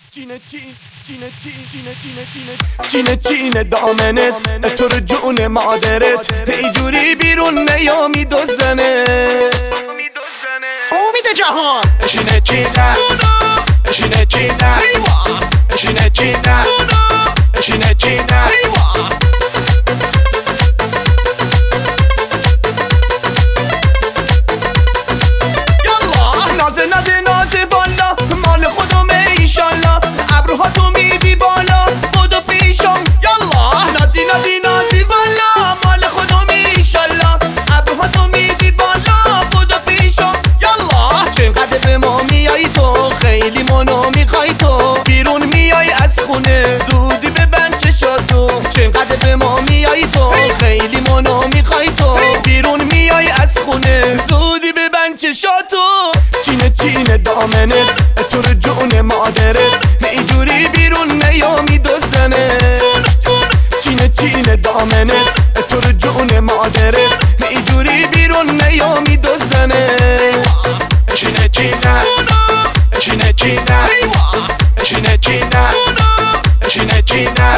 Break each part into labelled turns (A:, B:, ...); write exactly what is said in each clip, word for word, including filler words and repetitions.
A: جینه جین جینه جین جینه جینه جینه جینه جینه دامنت تو رو جون مادرت هی جوری بیرون نیامی دوزنه
B: امید جهان
A: اشینه جینه اشینه جینه اشینه جینه اشینه جینه یالا نازه نازه نازه والا مال خودمه ایشالله ابروها تو میدی بالا بودو پیشم یالا نازی نازی نازی والا مال خودمه ایشالله ابروها تو میدی بالا بودو پیشم یالا چقدر به ما میای تو خیلی منو میخوای تو بیرون میای از خونه زودی ببند چشاتو چقدر به ما میای تو خیلی منو میخوای تو بیرون میای از خونه زودی ببند چشاتو چینه چینه دامنت تو رو جون مادرت اینجوری بیرون نیامی دوزنه چینه چینه دامنت تو رو جون مادرت اینجوری بیرون نیامی دوزنه اشینه چینه اشینه چینه اشینه چینه اشینه چینه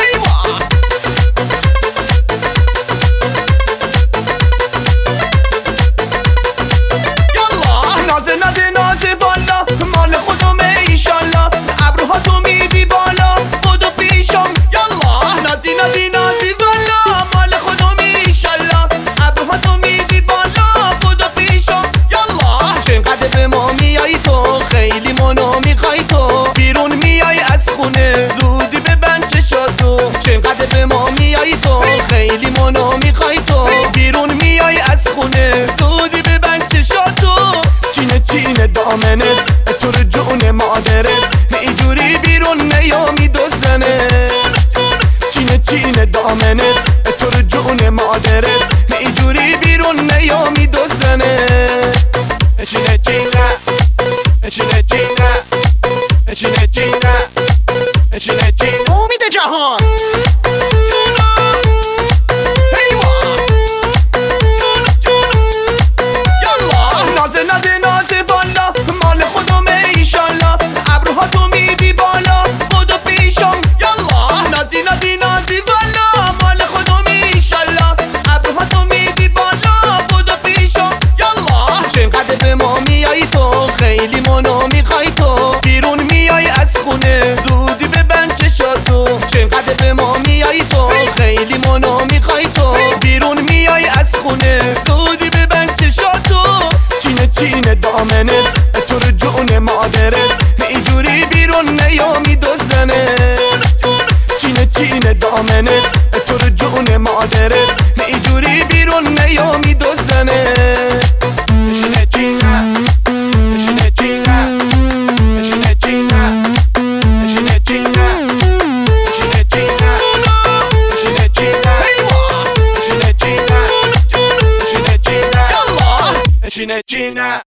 A: نازه نازه نازه والا مال خودمه ایشالله ابروها تو میدی بالا بودو پیشم یالا نازی نازی نازی والا مال خودمه ایشالله ابروها تو میدی بالا بودو پیشم یالا چقدر به ما میای تو خیلی منو میخوای تو بیرون میای از خونه زودی ببند چشاتو چقدر به ما میای تو خیلی منو میخوای تو بیرون میای از خونه زودی ببند چشاتو چینه چینه دامنت تو رو جون مادرت اینجوری بیرون نیامی دوزنه چینه چینه دامنت تو رو جون مادرت اینجوری بیرون نیامی دوزنه چینه چینه چینه چینه چینه چینه چینه چینه
B: امید جهان
A: نازه نازه نازه والا مال خودمه ایشالله ابروها تو میدی بالا بودو پیشم یالا نازی نازی نازی والا مال خودمه ایشالله ابروها تو میدی بالا بودو پیشم یالا چقدر به ما میای تو خیلی منو میخوای تو بیرون میای از خونه زودی ببند چشاتو چقدر به ما میای تو خیلی منو میخوای تو بیرون میای از خونه زودی ببند چشاتو چینه چینه دامنت تو رو جون مادرت اینجوری بیرون نیامی دوزنه چینه چینه دامنت تو رو جون مادرت اینجوری بیرون نیامی دوزنه اشینه چینه اشینه چینه اشینه چینه اشینه چینه اشینه چینه اشینه چینه اشینه چینه اشینه چینه اشینه چینه